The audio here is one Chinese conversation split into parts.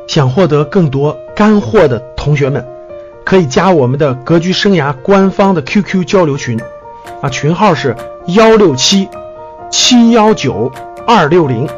想获得更多干货的同学们，可以加我们的格局生涯官方的 QQ 交流群群号是167-719-260。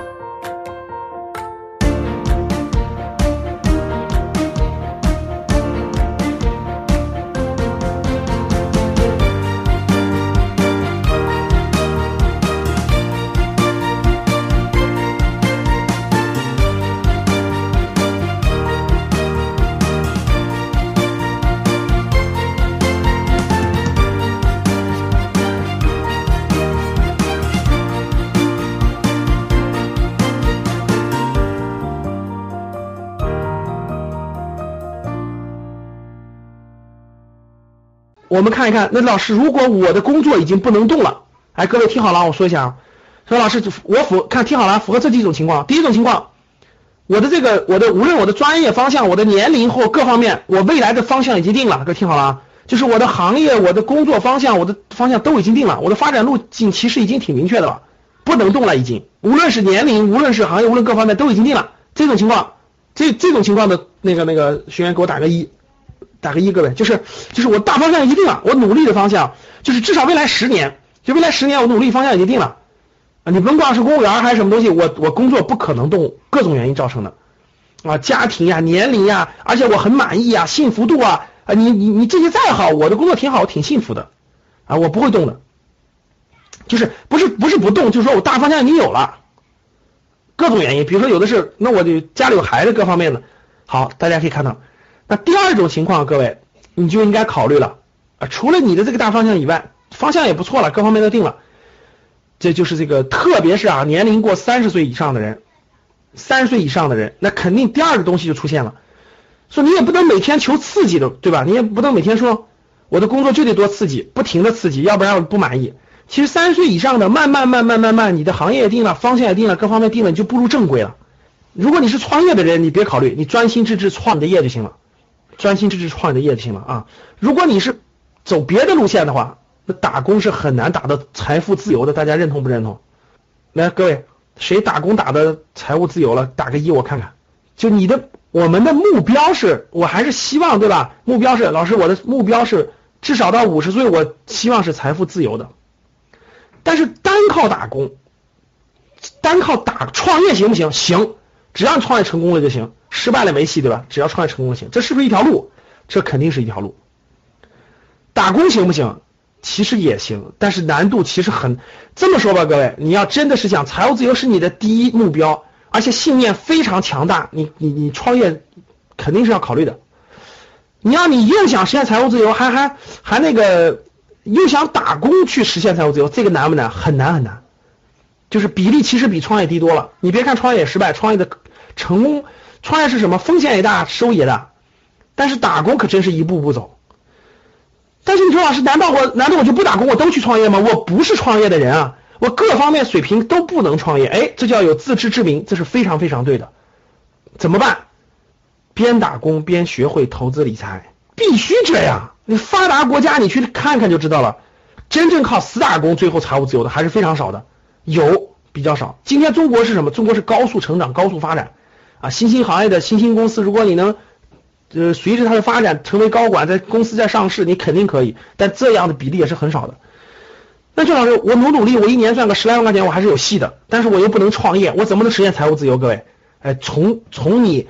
我们看一看，那老师，如果我的工作已经不能动了，各位听好了，我说一下说老师，听好了，符合这几种情况。第一种情况，我的无论我的专业方向、我的年龄或各方面，我未来的方向已经定了，各位听好了，就是我的行业、我的工作方向、我的方向都已经定了，我的发展路径其实已经挺明确的了，不能动了已经，无论是年龄、无论是行业、无论各方面都已经定了。这种情况，这种情况的那个学员给我打个一，各位，就是我大方向已经定了，我努力的方向就是至少未来10年，就未来10年我努力方向已经定了你甭管是公务员还是什么东西，我工作不可能动，各种原因造成的家庭呀、年龄呀，而且我很满意幸福度你这些再好，我的工作挺好，我挺幸福的我不会动的，就是不是不动，就是说我大方向已经有了，各种原因，比如说有的是那我就家里有孩子各方面的。好，大家可以看到，那第二种情况，各位你就应该考虑了除了你的这个大方向以外，方向也不错了，各方面都定了，这就是这个特别是年龄过30岁以上的人，30岁以上的人，那肯定第二个东西就出现了，说你也不能每天求刺激的，对吧？你也不能每天说我的工作就得多刺激，不停的刺激，要不然我不满意。其实30岁以上的慢慢你的行业也定了，方向也定了，各方面定了，你就步入正轨了。如果你是创业的人，你别考虑，你专心致志创你的业就行了，如果你是走别的路线的话，那打工是很难打到财富自由的，大家认同不认同？来，各位，谁打工打的财务自由了？打个一我看看。就我们的目标是，我还是希望，对吧？目标是，老师，我的目标是至少到50岁，我希望是财富自由的。但是单靠打工，创业行不行？行，只要你创业成功了就行，失败了没戏，对吧？只要创业成功了行，这是不是一条路？这肯定是一条路。打工行不行？其实也行，但是难度其实这么说吧，各位，你要真的是想财务自由是你的第一目标，而且信念非常强大，你创业肯定是要考虑的。你又想实现财务自由，还又想打工去实现财务自由，这个难不难？很难，就是比例其实比创业低多了。你别看创业也失败，创业的成功，创业是什么？风险也大，收益也大，但是打工可真是一步步走。但是你说老师，难道我就不打工，我都去创业吗？我不是创业的人我各方面水平都不能创业，这叫有自知之明，这是非常非常对的。怎么办？边打工边学会投资理财，必须这样。你发达国家你去看看就知道了，真正靠死打工最后财务自由的还是非常少的，有比较少。今天中国是什么？中国是高速成长、高速发展新兴行业的新兴公司，如果你能随着它的发展成为高管，在公司在上市，你肯定可以，但这样的比例也是很少的。那郑老师，我努力，我一年赚个10来万块钱，我还是有戏的，但是我又不能创业，我怎么能实现财务自由？各位，从你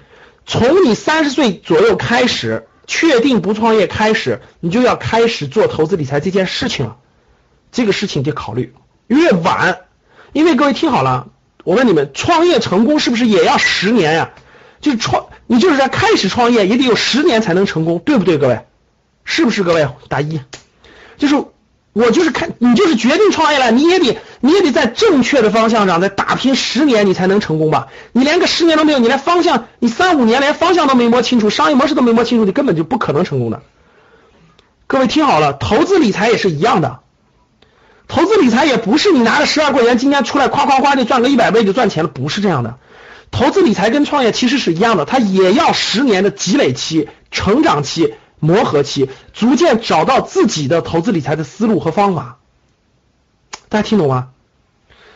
30岁左右开始，确定不创业开始，你就要开始做投资理财这件事情了。这个事情得考虑，越晚，因为各位听好了，我问你们，创业成功是不是也要10年呀？你就是在开始创业也得有10年才能成功，对不对？各位，是不是？各位打一，就是我就是你就是决定创业了，你也得在正确的方向上再打拼10年，你才能成功吧？你连个10年都没有，你连方向，你3、5年连方向都没摸清楚，商业模式都没摸清楚，你根本就不可能成功的。各位听好了，投资理财也是一样的，投资理财也不是你拿着10万块钱今天出来夸就赚个100倍就赚钱了，不是这样的。投资理财跟创业其实是一样的，它也要10年的积累期、成长期、磨合期，逐渐找到自己的投资理财的思路和方法。大家听懂吗？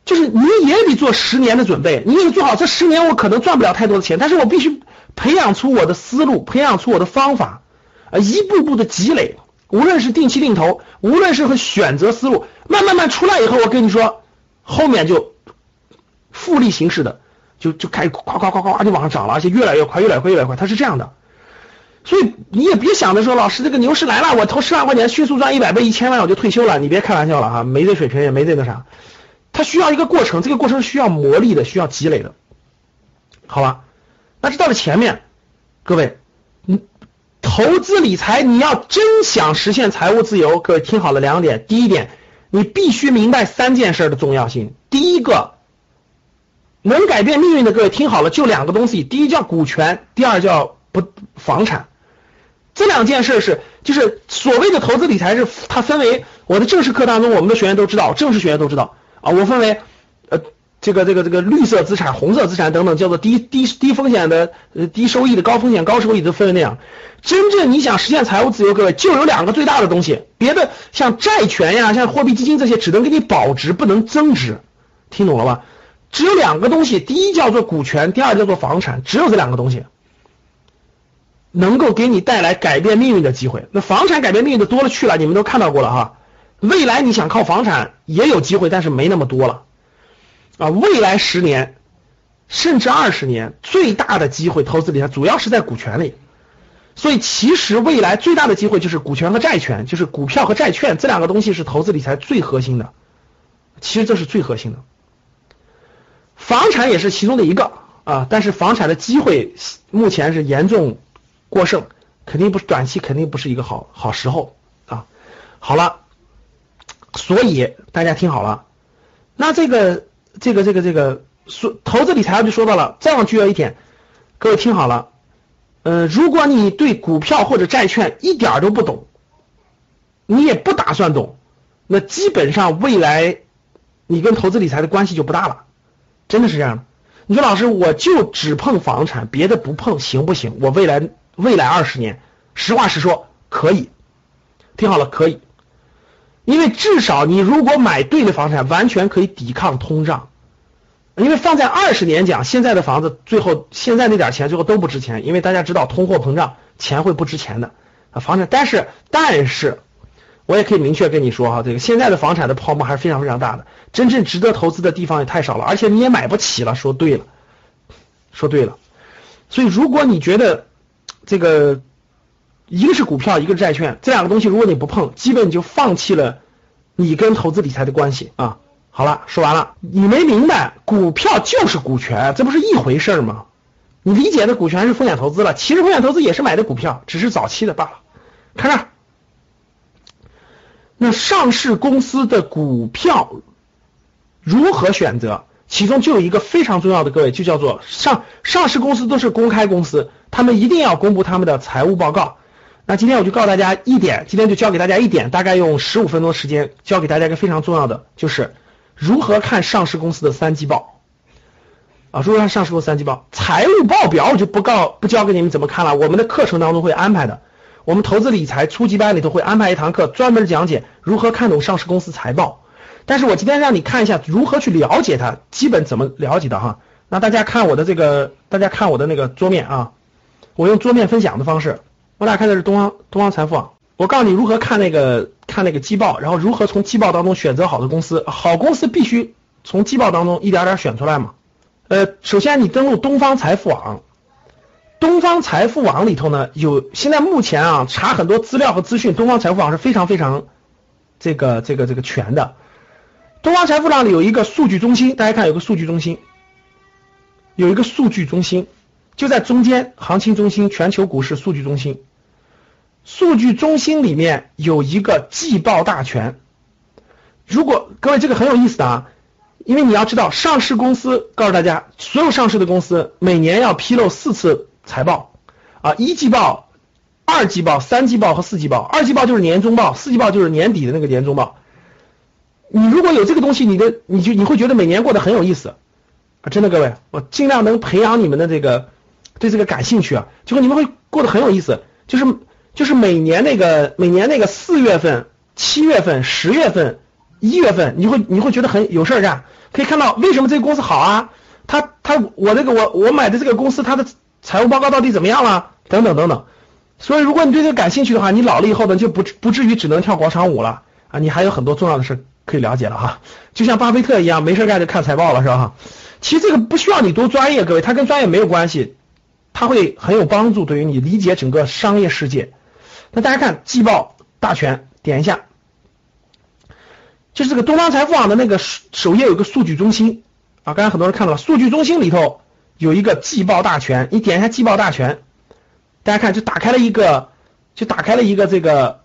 就是你也得做10年的准备，你得做好这10年我可能赚不了太多的钱，但是我必须培养出我的思路，培养出我的方法，一步步的积累，无论是定期定投，无论是和选择思路，慢慢出来以后，我跟你说，后面就复利形式的，就开始夸就往上涨了，而且越来越快，它是这样的。所以你也别想着说老师这个牛市来了，我投10万块钱迅速赚100倍1000万我就退休了，你别开玩笑了哈，没这水平也没这个啥，它需要一个过程，这个过程需要磨砺的，需要积累的，好吧？那这到了前面，各位，投资理财你要真想实现财务自由，各位听好了2点。第一点，你必须明白3件事的重要性。第一个，能改变命运的，各位听好了，就2个东西，第一叫股权，第二叫房产。这2件事就是所谓的投资理财是它分为，我的正式课当中我们的学员都知道，正式学员都知道啊，我分为这个绿色资产、红色资产等等，叫做低风险的、低收益的、高风险高收益的，分为那样。真正你想实现财务自由，各位就有2个最大的东西，别的像债权呀、像货币基金这些只能给你保值不能增值，听懂了吧？只有2个东西，第一叫做股权，第二叫做房产，只有这2个东西能够给你带来改变命运的机会。那房产改变命运的多了去了，你们都看到过了哈。未来你想靠房产也有机会，但是没那么多了啊。未来10年甚至20年最大的机会投资理财主要是在股权里，所以其实未来最大的机会就是股权和债权，就是股票和债券，这2个东西是投资理财最核心的，其实这是最核心的。房产也是其中的一个啊，但是房产的机会目前是严重过剩，肯定不是短期，肯定不是一个好时候啊。好了，所以大家听好了，那这个投资理财就说到了，再往具体一点，各位听好了，如果你对股票或者债券一点都不懂，你也不打算懂，那基本上未来你跟投资理财的关系就不大了，真的是这样的。你说老师我就只碰房产，别的不碰行不行？我未来20年，实话实说可以，听好了，可以。因为至少你如果买对的房产，完全可以抵抗通胀。因为放在20年讲，现在的房子最后现在那点钱最后都不值钱，因为大家知道通货膨胀，钱会不值钱的啊。房产，但是我也可以明确跟你说哈，这个现在的房产的泡沫还是非常非常大的，真正值得投资的地方也太少了，而且你也买不起了。说对了。所以如果你觉得这个一个是股票，一个是债券，这2个东西如果你不碰，基本你就放弃了你跟投资理财的关系啊。好了，说完了，你没明白股票就是股权，这不是一回事吗？你理解的股权是风险投资了，其实风险投资也是买的股票，只是早期的罢了。看这儿，那上市公司的股票如何选择？其中就有一个非常重要的，各位，就叫做上市公司都是公开公司，他们一定要公布他们的财务报告。那今天我就告诉大家一点，今天就教给大家一点，大概用15分钟时间教给大家一个非常重要的，就是如何看上市公司的3季报啊，如何看上市公司3季报。财务报表我就不教给你们怎么看了，我们的课程当中会安排的，我们投资理财初级班里头会安排一堂课专门讲解如何看懂上市公司财报。但是我今天让你看一下如何去了解它，基本怎么了解的哈。那大家看我的那个桌面啊，我用桌面分享的方式，我打开的是东方财富网，我告诉你如何看那个季报，然后如何从季报当中选择好的公司，好公司必须从季报当中一点点选出来嘛。首先你登录东方财富网，东方财富网里头呢现在目前啊查很多资料和资讯，东方财富网是非常非常这个全的。东方财富网里有一个数据中心，大家看有个数据中心，就在中间，行情中心，全球股市数据中心。数据中心里面有一个季报大全。如果各位这个很有意思的啊，因为你要知道上市公司，告诉大家所有上市的公司每年要披露4次财报啊，1季报、2季报、3季报和4季报。2季报就是年中报，4季报就是年底的那个年中报。你如果有这个东西，你会觉得每年过得很有意思啊！真的，各位，我尽量能培养你们的对这个感兴趣啊，结果你们会过得很有意思。就是每年那个4月份、7月份、10月份、1月份，你会觉得很有事儿干。 可以看到为什么这个公司好啊？我买的这个公司它的财务报告到底怎么样了？等等等等。所以如果你对这个感兴趣的话，你老了以后呢就不至于只能跳广场舞了啊，你还有很多重要的事可以了解了哈。就像巴菲特一样，没事干就看财报了是吧？其实这个不需要你多专业，各位，它跟专业没有关系，它会很有帮助对于你理解整个商业世界。那大家看季报大全，点一下，就是这个东方财富网的那个首页有个数据中心啊，刚才很多人看到了，数据中心里头有一个季报大全，你点一下季报大全，大家看就打开了一个这个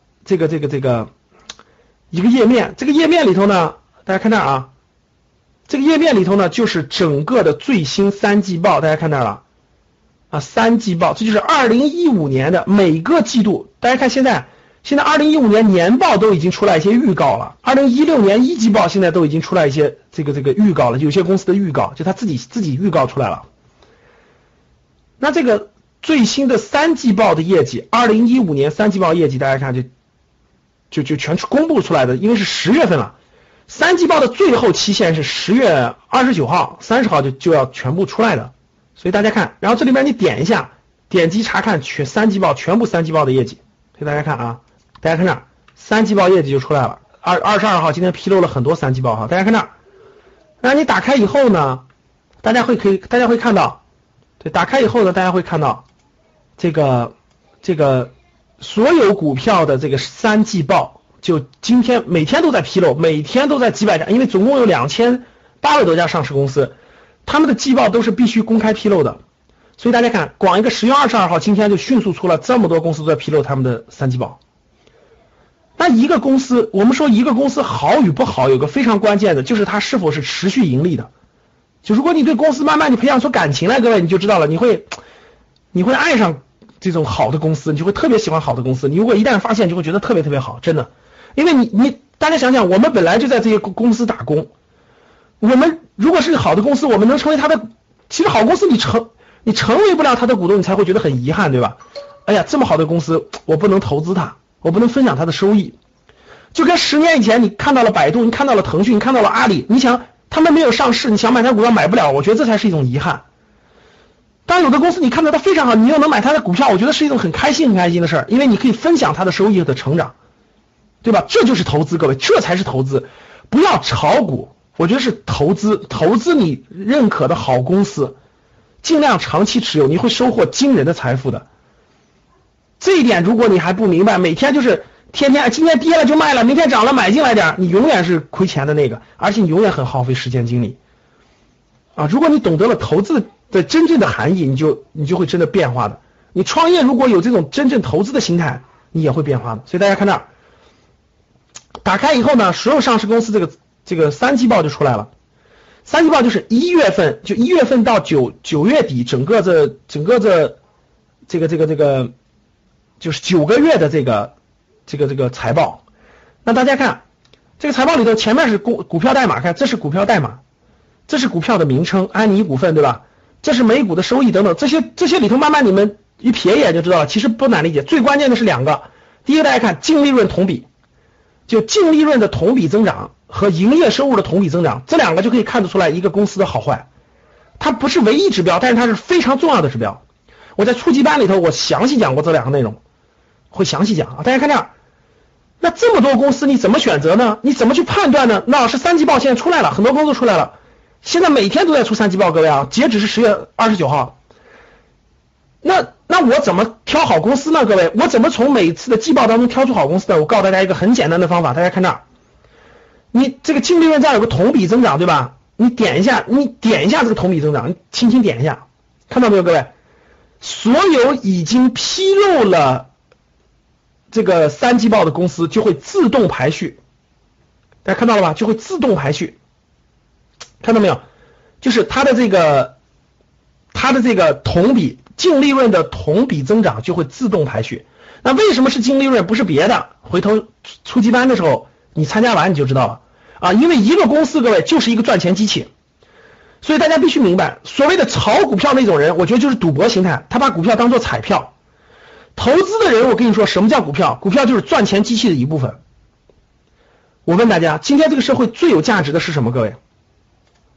一个页面，这个页面里头呢，大家看那啊，这个页面里头呢就是整个的最新3季报，大家看那了啊，3季报，这就是2015年的每个季度，大家看现在2015年年报都已经出来一些预告了，2016年1季报现在都已经出来一些这个预告了，有些公司的预告就他自己预告出来了。那这个最新的3季报的业绩，2015年3季报业绩大家看就全公布出来的，因为是10月份了，3季报的最后期限是10月29号、30号就要全部出来的，所以大家看，然后这里面你点一下，点击查看3季报全部3季报的业绩，所以大家看啊，大家看这儿3季报业绩就出来了，22号今天披露了很多3季报哈，大家看这儿，然后你打开以后呢，大家会看到，对，打开以后呢，大家会看到这个所有股票的这个3季报，就今天每天都在披露，每天都在几百家，因为总共有2800多家上市公司，他们的季报都是必须公开披露的。所以大家看，光一个10月22号，今天就迅速出了这么多公司都在披露他们的3季报。那一个公司，我们说一个公司好与不好，有个非常关键的，就是它是否是持续盈利的。就如果你对公司慢慢你培养出感情来，各位你就知道了，你会爱上这种好的公司，你就会特别喜欢好的公司。你如果一旦发现，就会觉得特别特别好，真的。因为大家想想，我们本来就在这些公司打工，我们如果是好的公司，我们能成为他的，其实好公司你成为不了他的股东，你才会觉得很遗憾，对吧？哎呀，这么好的公司，我不能投资它，我不能分享它的收益。就跟10年以前你看到了百度，你看到了腾讯，你看到了阿里，你想他们没有上市，你想买它股票买不了，我觉得这才是一种遗憾。当有的公司你看到它非常好，你又能买它的股票，我觉得是一种很开心的事儿，因为你可以分享它的收益和成长，对吧？这就是投资，各位，这才是投资。不要炒股，我觉得是投资你认可的好公司，尽量长期持有，你会收获惊人的财富的。这一点如果你还不明白，每天就是天天今天跌了就卖了，明天涨了买进来点，你永远是亏钱的那个，而且你永远很耗费时间精力啊！如果你懂得了投资的真正的含义，你就会真的变化的。你创业如果有这种真正投资的心态，你也会变化的。所以大家看这儿，打开以后呢，所有上市公司这个3季报就出来了。3季报就是1月份，就1月份到9月底，整个这就是9个月的这个财报。那大家看这个财报里头，前面是股票代码，看这是股票代码，这是股票的名称，安妮股份，对吧？这是每股的收益等等，这些里头慢慢你们一瞥眼就知道了，其实不难理解。最关键的是2个，第一个大家看净利润同比，就净利润的同比增长和营业收入的同比增长，这2个就可以看得出来一个公司的好坏。它不是唯一指标，但是它是非常重要的指标。我在初级班里头我详细讲过这2个内容，会详细讲啊。大家看这儿，那这么多公司你怎么选择呢？你怎么去判断呢？那老师3季报现在出来了，很多公司出来了，现在每天都在出3季报，各位啊，截止是10月29号。那我怎么挑好公司呢？各位，我怎么从每次的季报当中挑出好公司呢？我告诉大家一个很简单的方法，大家看这儿，你这个净利润这儿有个同比增长，对吧？你点一下这个同比增长，你轻轻点一下，看到没有，各位？所有已经披露了这个3季报的公司就会自动排序，大家看到了吧？就会自动排序，看到没有？就是它的这个同比净利润的同比增长就会自动排序。那为什么是净利润，不是别的？回头初级班的时候你参加完你就知道了啊！因为一个公司，各位，就是一个赚钱机器。所以大家必须明白，所谓的炒股票那种人，我觉得就是赌博心态，他把股票当做彩票。投资的人，我跟你说什么叫股票？股票就是赚钱机器的一部分。我问大家，今天这个社会最有价值的是什么？各位，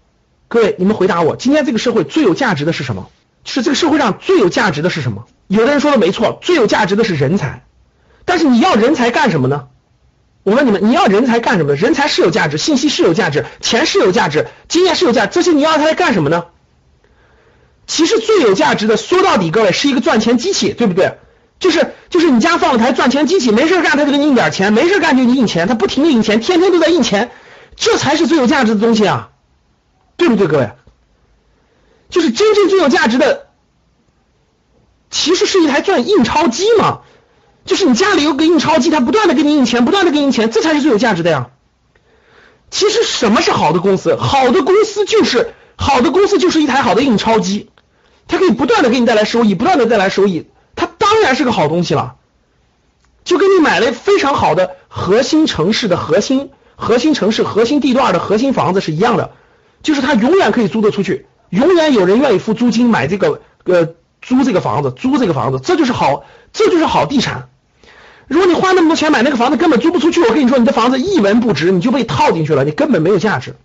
各位，你们回答我，今天这个社会最有价值的是什么？是这个社会上最有价值的是什么？有的人说的没错，最有价值的是人才。但是你要人才干什么呢？我问你们，你要人才干什么？人才是有价值，信息是有价值，钱是有价值，经验是有价值，这些你要它来干什么呢？其实最有价值的，说到底，各位是一个赚钱机器，对不对？就是你家放了台赚钱机器，没事干它就给你印点钱，没事干就给你印钱，它不停的印钱，天天都在印钱，这才是最有价值的东西啊，对不对，各位？就是真正最有价值的，其实是一台印钞机嘛，就是你家里有个印钞机，它不断的给你印钱，不断的给你印钱，这才是最有价值的呀。其实什么是好的公司？好的公司就是一台好的印钞机，它可以不断的给你带来收益，不断的带来收益，它当然是个好东西了。就跟你买了非常好的核心城市的核心城市核心地段的核心房子是一样的，就是它永远可以租得出去，永远有人愿意付租金买这个租这个房子，这就是好地产。如果你花那么多钱买那个房子根本租不出去，我跟你说你的房子一文不值，你就被套进去了，你根本没有价值。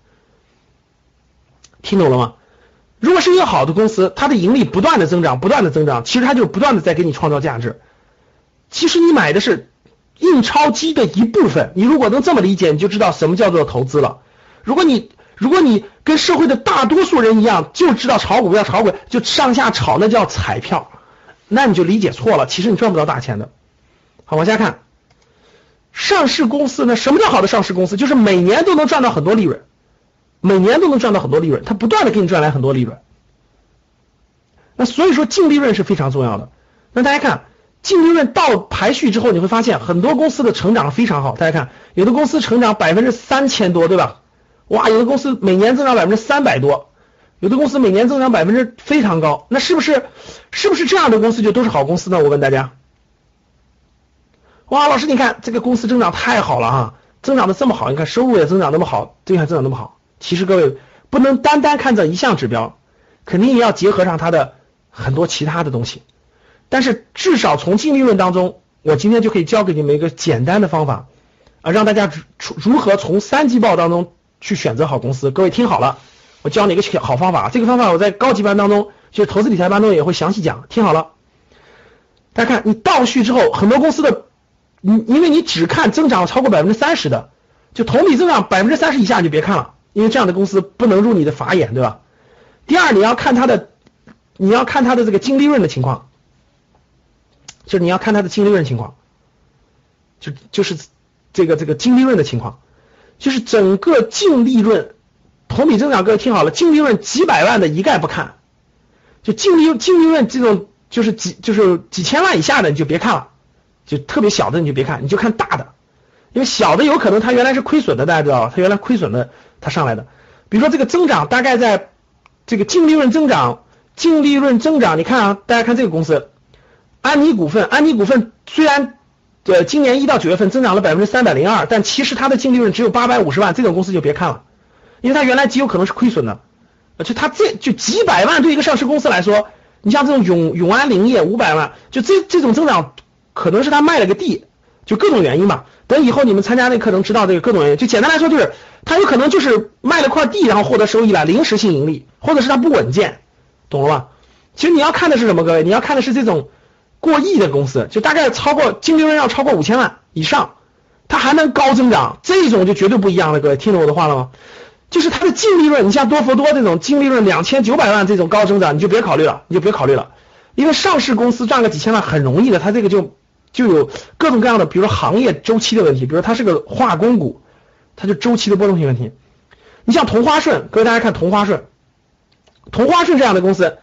听懂了吗？如果是一个好的公司，它的盈利不断的增长，其实它就不断的在给你创造价值。其实你买的是印钞机的一部分，你如果能这么理解，你就知道什么叫做投资了。如果你跟社会的大多数人一样，就知道炒股票就上下炒，那叫彩票，那你就理解错了，其实你赚不到大钱的。好，往下看，上市公司呢？什么叫好的上市公司？就是每年都能赚到很多利润，它不断的给你赚来很多利润。那所以说净利润是非常重要的。那大家看净利润到排序之后，你会发现很多公司的成长非常好。大家看，有的公司成长3000%多，对吧？哇，有的公司每年增长300%多，有的公司每年增长非常高。那是不是这样的公司就都是好公司呢？我问大家。哇，老师你看这个公司增长太好了啊，增长的这么好，你看收入也增长那么好，对还增长那么好。其实各位不能单看这一项指标，肯定也要结合上它的很多其他的东西。但是至少从净利润当中，我今天就可以教给你们一个简单的方法啊，让大家如何从三季报当中去选择好公司。各位听好了，我教你一个好方法，这个方法我在高级班当中，就是投资理财班中也会详细讲。听好了，大家看你倒序之后，很多公司的因为你只看增长超过30%的，就同比增长30%以下你就别看了，因为这样的公司不能入你的法眼，对吧？第二，你要看它的这个净利润的情况，就是你要看它的净利润情况，就是这个净利润的情况，就是整个净利润同比增长，各位听好了，净利润几百万的一概不看，就净利润这种就是几千万以下的你就别看了。就特别小的你就别看，你就看大的，因为小的有可能它原来是亏损的，大家知道，它原来亏损的它上来的。比如说这个增长大概在这个净利润增长，你看啊，大家看这个公司安妮股份虽然今年1到9月份增长了302%，但其实它的净利润只有850万，这种公司就别看了，因为它原来极有可能是亏损的，就它就几百万对一个上市公司来说，你像这种永安林业500万，就这种增长。可能是他卖了个地，就各种原因吧。等以后你们参加那课程知道这个各种原因。就简单来说，就是他有可能就是卖了块地，然后获得收益了，临时性盈利，或者是他不稳健，懂了吧？其实你要看的是什么，各位？你要看的是这种过亿的公司，就大概净利润要超过5000万以上，它还能高增长，这种就绝对不一样了。各位听懂我的话了吗？就是它的净利润，你像多佛多这种净利润2900万这种高增长，你就别考虑了，因为上市公司赚个几千万很容易的，它这个就有各种各样的，比如说行业周期的问题，比如它是个化工股，它就周期的波动性问题。你像同花顺，各位大家看同花顺这样的公司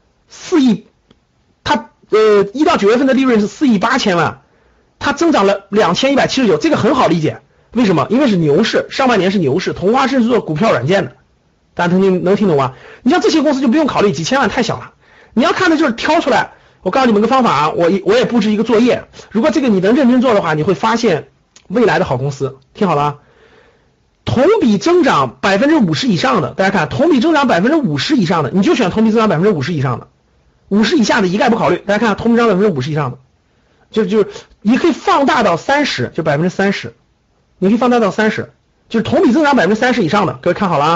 ，4亿，它1到9月份的利润是4亿8千万，它增长了2179，这个很好理解，为什么？因为是牛市，上半年是牛市，同花顺是做股票软件的，大家能听懂吗？你像这些公司就不用考虑，几千万太小了，你要看的就是挑出来。我告诉你们个方法啊，我也布置一个作业，如果这个你能认真做的话，你会发现未来的好公司。听好了啊，同比增长50%以上的，大家看同比增长50%以上的，你就选同比增长50%以上的，50以下的一概不考虑。大家看同比增长50%以上的，就你可以放大到30%，就30%，你可以放大到30%，就是同比增长30%以上的。各位看好了啊，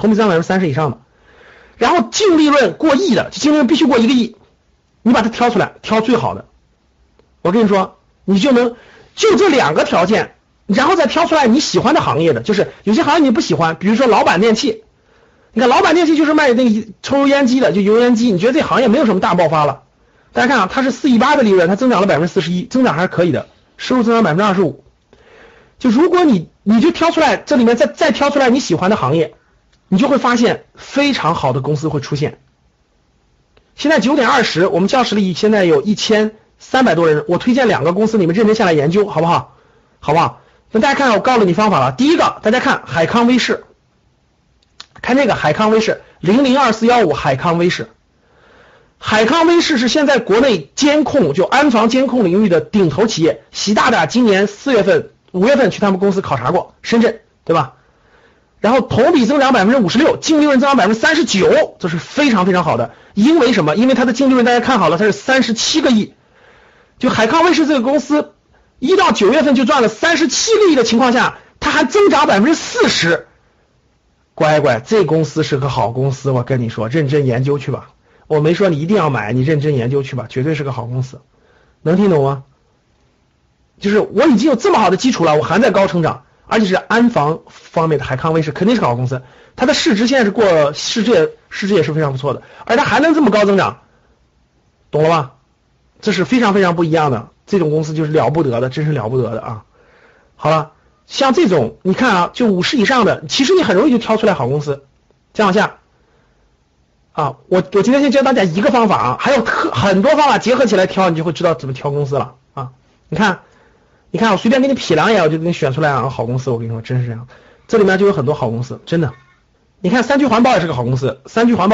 同比增长30%以上的，然后净利润过亿的，净利润必须过1个亿，你把它挑出来，挑最好的。我跟你说，你就能就这2个条件，然后再挑出来你喜欢的行业的，就是有些行业你不喜欢，比如说老板电器，你看老板电器就是卖那个抽油烟机的，就油烟机，你觉得这行业没有什么大爆发了，大家看啊，它是4亿8的利润，它增长了41%，增长还是可以的，收入增长25%。就如果你就挑出来这里面再挑出来你喜欢的行业，你就会发现非常好的公司会出现。现在9点20，我们教室里现在有1300多人，我推荐2个公司，你们认真下来研究，好不好？好不好？那大家看，我告诉你方法了。第一个，大家看海康威视，看这个海康威视002415，海康威视，海康威视是现在国内监控就安防监控领域的顶头企业。习大大今年5月份去他们公司考察过，深圳，对吧？然后同比增长56%，净利润增长39%，这是非常非常好的。因为什么？因为它的净利润大家看好了，它是37个亿。就海康威视这个公司1到9月份就赚了37个亿的情况下，它还增长40%。乖乖，这公司是个好公司，我跟你说，认真研究去吧。我没说你一定要买，你认真研究去吧，绝对是个好公司。能听懂吗？就是我已经有这么好的基础了，我还在高成长，而且是安防方面的，海康威视肯定是个好公司。它的市值现在是过世界也是非常不错的，而它还能这么高增长，懂了吧？这是非常非常不一样的，这种公司就是了不得的，真是了不得的啊！好了，像这种你看啊，就50以上的，其实你很容易就挑出来好公司。再往下啊，我今天先教大家一个方法啊，还有很多方法结合起来挑，你就会知道怎么挑公司了啊！你看我随便给你撇2眼，我就给你选出来啊，好公司，我跟你说真是这样，这里面就有很多好公司，真的。你看三聚环保也是个好公司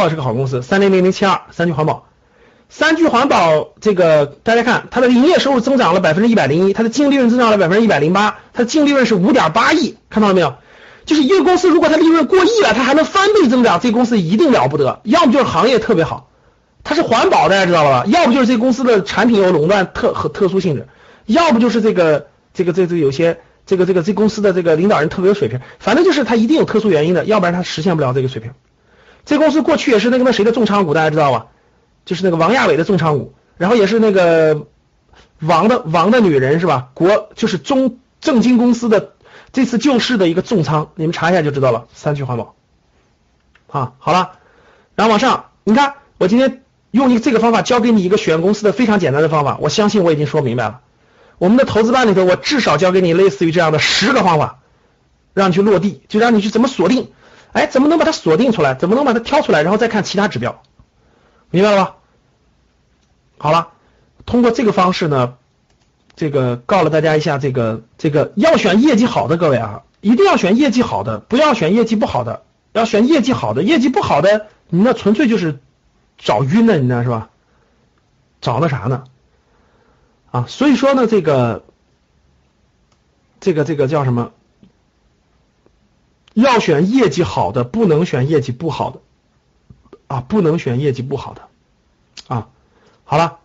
，300072，三聚环保。三聚环保这个大家看，它的营业收入增长了101%，它的净利润增长了108%，它的净利润是5.8亿，看到了没有？就是一个公司如果它利润过亿了，它还能翻倍增长，这公司一定了不得。要不就是行业特别好，它是环保，大家知道了吧？要不就是这公司的产品有垄断特殊性质，要不就是这有些这公司的这个领导人特别有水平，反正就是它一定有特殊原因的，要不然它实现不了这个水平。这公司过去也是那个谁的重仓股，大家知道吧？就是那个王亚伟的重仓股，然后也是那个王的女人是吧？就是正金公司的这次救市的一个重仓，你们查一下就知道了。三聚环保啊，好了，然后往上，你看我今天用这个方法教给你一个选公司的非常简单的方法，我相信我已经说明白了。我们的投资班里头，我至少教给你类似于这样的10个方法，让你去落地，就让你去怎么锁定，怎么能把它锁定出来，怎么能把它挑出来，然后再看其他指标，明白了吧？好了，通过这个方式呢，这个告了大家一下，这个要选业绩好的各位啊，一定要选业绩好的，不要选业绩不好的，要选业绩好的，业绩不好的，你那纯粹就是找晕的，你那是吧？找那啥呢？啊，所以说呢，这个叫什么？要选业绩好的，不能选业绩不好的啊，不能选业绩不好的啊。好了，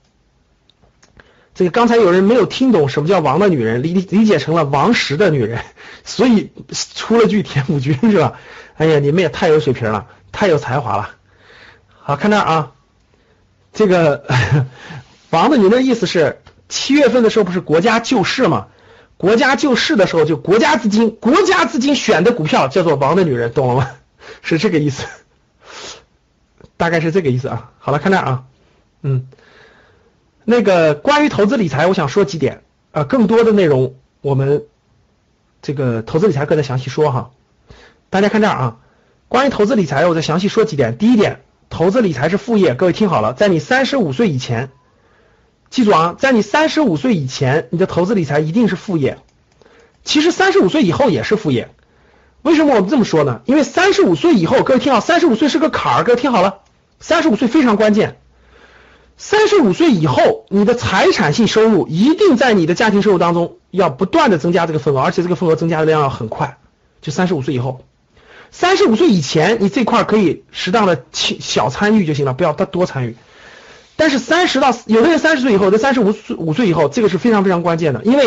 这个刚才有人没有听懂什么叫王的女人，理解成了王石的女人，所以出了句田朴珺是吧？哎呀，你们也太有水平了，太有才华了。好，看这儿啊，这个王的女人的意思是7月份的时候不是国家救市吗？国家救市的时候就国家资金选的股票叫做王的女人，懂了吗？是这个意思，大概是这个意思啊。好了，看这儿啊。那个关于投资理财，我想说几点啊，更多的内容我们这个投资理财课再详细说哈。大家看这儿啊，关于投资理财，我再详细说几点。第一点，投资理财是副业，各位听好了，在你35岁以前，记住啊，在你35岁以前，你的投资理财一定是副业。其实35岁以后也是副业。为什么我们这么说呢？因为35岁以后，各位听好，35岁是个坎儿，各位听好了，35岁非常关键。35岁以后，你的财产性收入一定在你的家庭收入当中要不断的增加这个份额，而且这个份额增加的量要很快。就35岁以后，35岁以前，你这块可以适当的小参与就行了，不要多参与。但是有的人30岁以后，在35岁以后，这个是非常非常关键的，因为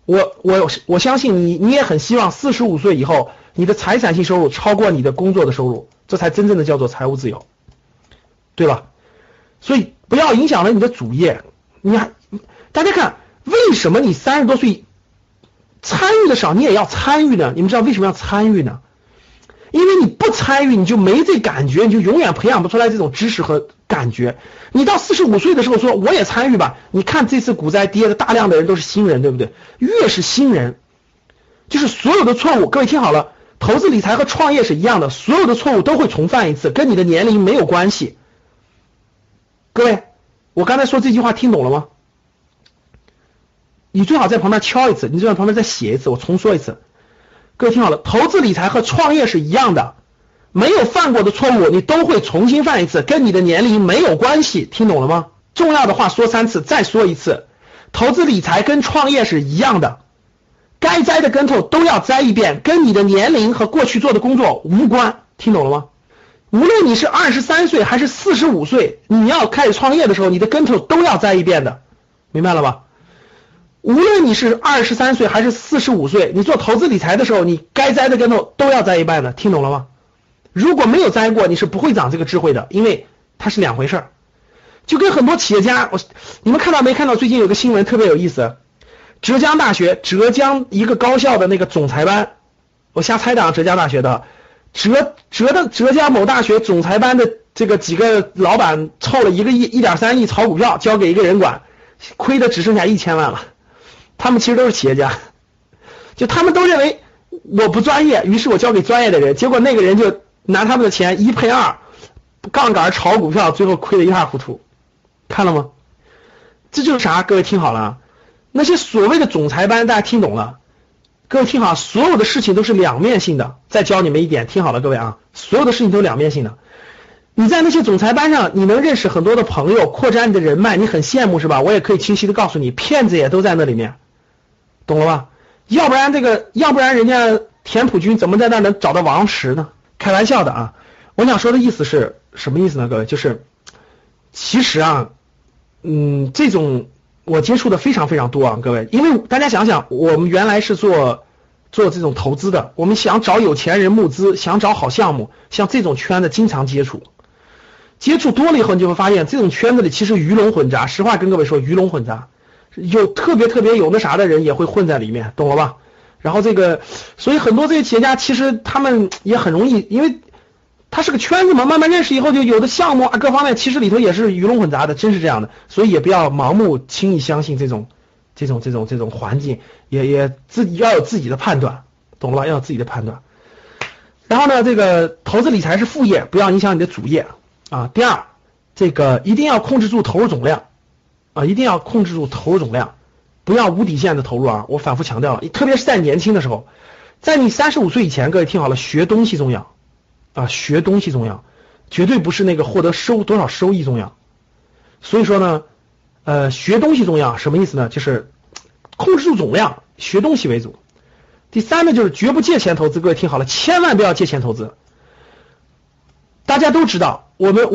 我相信你也很希望45岁以后你的财产性收入超过你的工作的收入，这才真正的叫做财务自由，对吧？所以不要影响了你的主业。大家看，为什么你30多岁参与的少，你也要参与呢？你们知道为什么要参与呢？因为你不参与，你就没这感觉，你就永远培养不出来这种知识和感觉。你到45岁的时候说我也参与吧，你看这次股灾跌的大量的人都是新人，对不对？越是新人，就是所有的错误，各位听好了，投资理财和创业是一样的，所有的错误都会重犯一次，跟你的年龄没有关系。各位，我刚才说这句话听懂了吗？你最好在旁边敲一次，你最好在旁边再写一次，我重说一次。各位听好了，投资理财和创业是一样的，没有犯过的错误你都会重新犯一次，跟你的年龄没有关系，听懂了吗？重要的话说3次，再说一次，投资理财跟创业是一样的，该栽的跟头都要栽一遍，跟你的年龄和过去做的工作无关，听懂了吗？无论你是23岁还是45岁，你要开始创业的时候，你的跟头都要栽一遍的，明白了吧？无论你是23岁还是45岁，你做投资理财的时候，你该栽的跟头都要栽一半的，听懂了吗？如果没有栽过，你是不会长这个智慧的，因为它是两回事儿。就跟很多企业家，你们看到没看到最近有个新闻特别有意思，浙江大学浙江一个高校的那个总裁班，我瞎猜的，浙江大学的浙江某大学总裁班的这个几个老板凑了1个亿 1.3 亿炒股票交给一个人管，亏的只剩下1000万了。他们其实都是企业家，就他们都认为我不专业，于是我交给专业的人，结果那个人就拿他们的钱1配2，杠杆炒股票，最后亏得一塌糊涂，看了吗？这就是啥？各位听好了，那些所谓的总裁班，大家听懂了？各位听好，所有的事情都是两面性的。再教你们一点，听好了，各位啊，所有的事情都是两面性的。你在那些总裁班上，你能认识很多的朋友，扩展你的人脉，你很羡慕是吧？我也可以清晰的告诉你，骗子也都在那里面。懂了吧？要不然人家田朴珺怎么在那能找到王石呢？开玩笑的啊！我想说的意思是什么意思呢？各位，就是其实啊，这种我接触的非常非常多啊，各位，因为大家想想，我们原来是做这种投资的，我们想找有钱人募资，想找好项目，像这种圈子经常接触多了以后，你就会发现这种圈子里其实鱼龙混杂。实话跟各位说，鱼龙混杂。有特别有那啥的人也会混在里面，懂了吧？然后所以很多这些企业家其实他们也很容易，因为他是个圈子嘛，慢慢认识以后，就有的项目啊各方面其实里头也是鱼龙混杂的，真是这样的。所以也不要盲目轻易相信这种环境，也自己要有自己的判断，懂了吧？要有自己的判断。然后呢，这个投资理财是副业，不要影响你的主业啊。第二，这个一定要控制住投入总量。一定要控制住投入总量，不要无底线的投入啊！我反复强调了，特别是在年轻的时候，在你35岁以前，各位听好了，学东西重要啊，学东西重要，绝对不是那个获得多少收益重要。所以说呢，学东西重要，什么意思呢？就是控制住总量，学东西为主。第三呢，就是绝不借钱投资，各位听好了，千万不要借钱投资。大家都知道，我在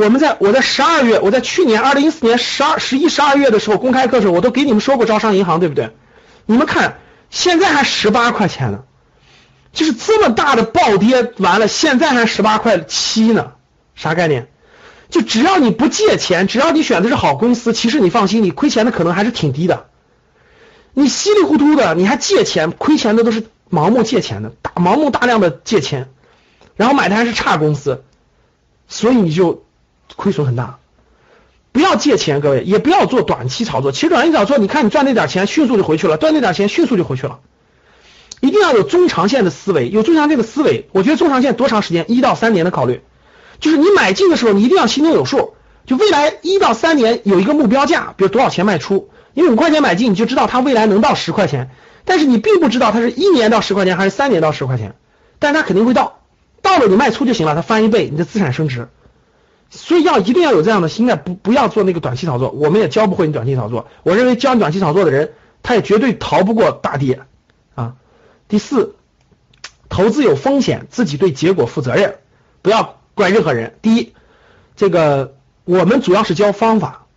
12月，我在去年2014年11、12月的时候公开课的时候，我都给你们说过招商银行，对不对？你们看，现在还18块钱呢，就是这么大的暴跌，完了现在还18块7呢，啥概念？就只要你不借钱，只要你选的是好公司，其实你放心，你亏钱的可能还是挺低的。你稀里糊涂的，你还借钱，亏钱的都是盲目借钱的，盲目大量的借钱，然后买的还是差公司。所以你就亏损很大，不要借钱，各位，也不要做短期炒作。其实短期炒作，你看你赚那点钱，迅速就回去了，赚那点钱迅速就回去了。一定要有中长线的思维，有中长线的思维。我觉得中长线多长时间？1到3年的考虑，就是你买进的时候，你一定要心中有数，就未来1到3年有一个目标价，比如多少钱卖出。因为5块钱买进，你就知道它未来能到10块钱，但是你并不知道它是1年到10块钱还是3年到10块钱，但它肯定会到了你卖出就行了，它翻1倍，你的资产升值。所以一定要有这样的心态，不要做那个短期炒作，我们也教不会你短期炒作。我认为教你短期炒作的人，他也绝对逃不过大跌啊。第四，投资有风险，自己对结果负责任，不要怪任何人。第一，这个我们主要是教方法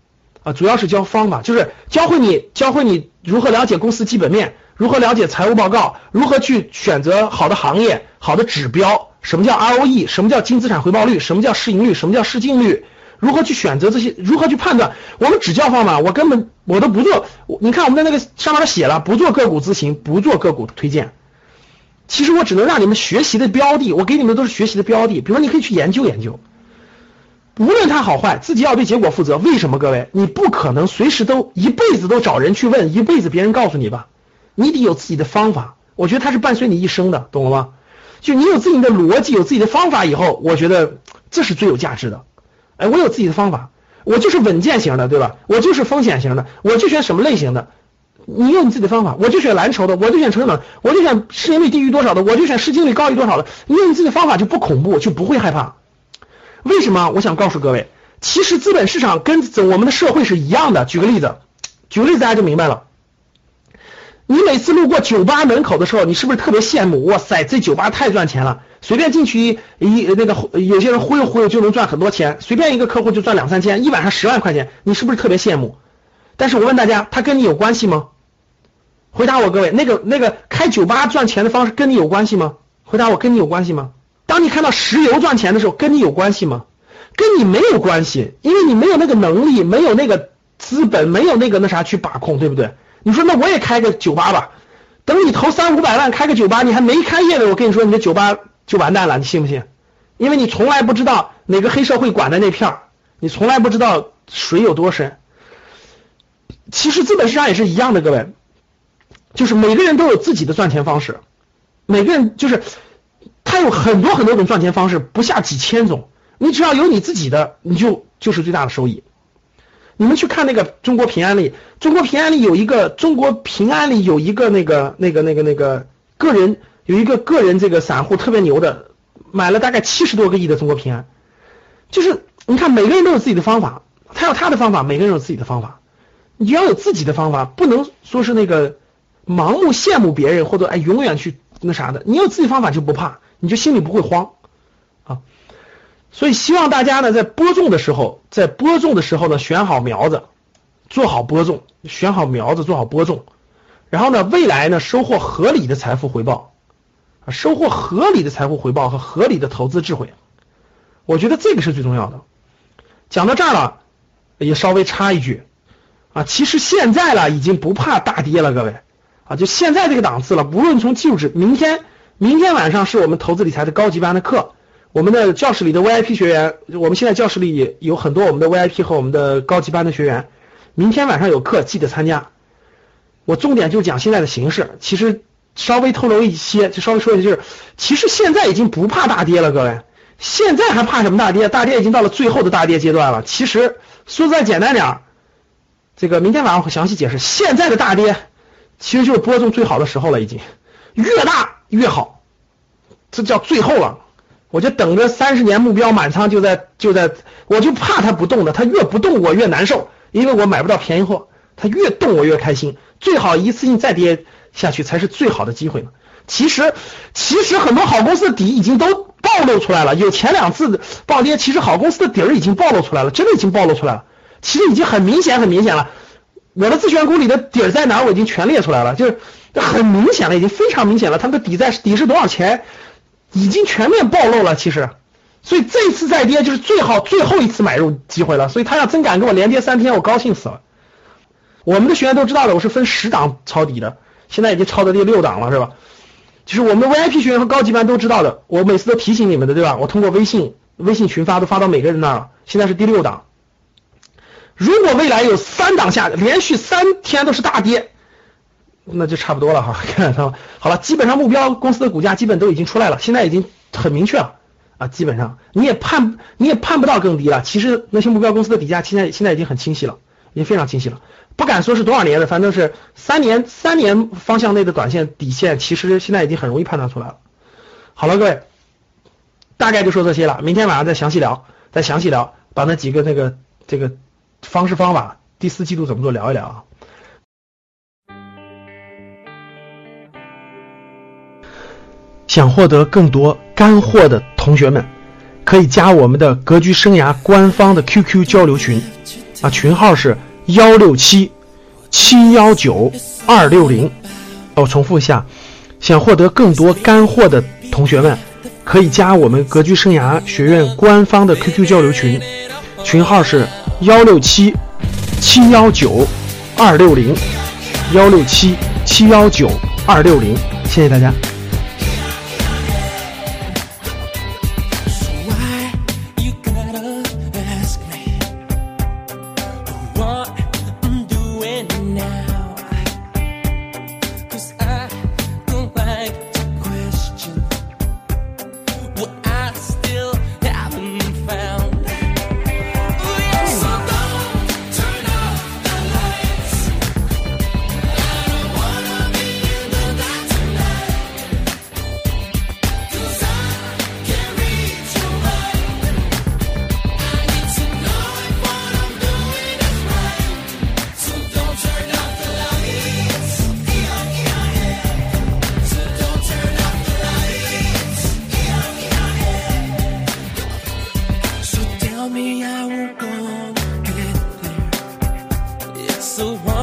主要是教方法，就是教会你如何了解公司基本面，如何了解财务报告，如何去选择好的行业、好的指标，什么叫 ROE， 什么叫净资产回报率，什么叫市盈率，什么叫市净率，如何去选择这些，如何去判断。我们只教方法，我都不做。你看我们的那个上面写了，不做个股咨询，不做个股推荐。其实我只能让你们学习的标的，我给你们的都是学习的标的。比如说你可以去研究研究，无论它好坏，自己要对结果负责。为什么各位？你不可能随时都一辈子都找人去问，一辈子别人告诉你吧，你得有自己的方法。我觉得它是伴随你一生的，懂了吗？就你有自己的逻辑，有自己的方法以后，我觉得这是最有价值的。我有自己的方法，我就是稳健型的，对吧？我就是风险型的，我就选什么类型的。你有你自己的方法，我就选蓝筹的，我就选成长的，我就选市盈率低于多少的，我就选市净率高于多少的。你有你自己的方法就不恐怖，就不会害怕。为什么？我想告诉各位，其实资本市场跟我们的社会是一样的。举个例子大家就明白了。你每次路过酒吧门口的时候，你是不是特别羡慕？哇塞，这酒吧太赚钱了，随便进去有些人忽悠就能赚很多钱，随便一个客户就赚2、3千，一晚上10万块钱，你是不是特别羡慕？但是我问大家，它跟你有关系吗？回答我，各位，那个开酒吧赚钱的方式跟你有关系吗？回答我，跟你有关系吗？当你看到石油赚钱的时候，跟你有关系吗？跟你没有关系，因为你没有那个能力，没有那个资本，没有那个啥去把控，对不对？你说那我也开个酒吧吧，等你投300-500万开个酒吧，你还没开业呢，我跟你说你的酒吧就完蛋了，你信不信？因为你从来不知道哪个黑社会管的那片儿，你从来不知道水有多深。其实资本市场也是一样的，各位，就是每个人都有自己的赚钱方式，每个人就是他有很多种赚钱方式，不下几千种，你只要有你自己的，你就是最大的收益。你们去看那个中国平安里有一个个人，有一个个人这个散户特别牛的，买了大概70多个亿的中国平安。就是你看每个人都有自己的方法，他有他的方法，每个人有自己的方法。你要有自己的方法，不能说是那个盲目羡慕别人，或者永远去那啥的。你有自己方法就不怕，你就心里不会慌啊。所以希望大家呢在播种的时候呢选好苗子，做好播种，选好苗子做好播种，然后呢未来呢收获合理的财富回报，收获合理的财富回报和合理的投资智慧。我觉得这个是最重要的。讲到这儿了，也稍微插一句其实现在了已经不怕大跌了，各位就现在这个档次了，无论从技术明天晚上是我们投资理财的高级班的课，我们的教室里的 VIP 学员，我们现在教室里有很多我们的 VIP 和我们的高级班的学员，明天晚上有课记得参加。我重点就讲现在的形势，其实稍微透露一些，就稍微说一下，就是其实现在已经不怕大跌了，各位，现在还怕什么大跌？大跌已经到了最后的大跌阶段了。其实说再简单点，这个明天晚上会详细解释。现在的大跌其实就是播种最好的时候了，已经越大越好，这叫最后了。我就等着30年目标满仓就在，我就怕它不动的，它越不动我越难受，因为我买不到便宜货，它越动我越开心，最好一次性再跌下去才是最好的机会呢。其实很多好公司的底已经都暴露出来了，有前2次暴跌，其实好公司的底儿已经暴露出来了，真的已经暴露出来了，其实已经很明显了。我的自选股里的底儿在哪儿我已经全列出来了，就是很明显了，已经非常明显了，它的底是多少钱已经全面暴露了。其实所以这次再跌就是最后一次买入机会了，所以他要真敢给我连跌3天，我高兴死了。我们的学员都知道的，我是分10档抄底的，现在已经抄到第6档了，是吧？就是我们的 VIP 学员和高级班都知道的，我每次都提醒你们的，对吧？我通过微信群发都发到每个人那儿了，现在是第6档。如果未来有3档下连续3天都是大跌，那就差不多了哈。看到好了，基本上目标公司的股价基本都已经出来了，现在已经很明确了基本上你也判不到更低了。其实那些目标公司的底价现在已经很清晰了，已经非常清晰了，不敢说是多少年的，反正是3年方向内的短线底线，其实现在已经很容易判断出来了。好了，各位，大概就说这些了，明天晚上再详细聊，把那几个这个方式方法第4季度怎么做聊一聊啊。想获得更多干货的同学们，可以加我们的格局生涯官方的 QQ 交流群群号是 167-719-260。我重复一下，想获得更多干货的同学们，可以加我们格局生涯学院官方的 QQ 交流群，群号是167-719-260，167-719-260。谢谢大家。 I won't go get there. It's so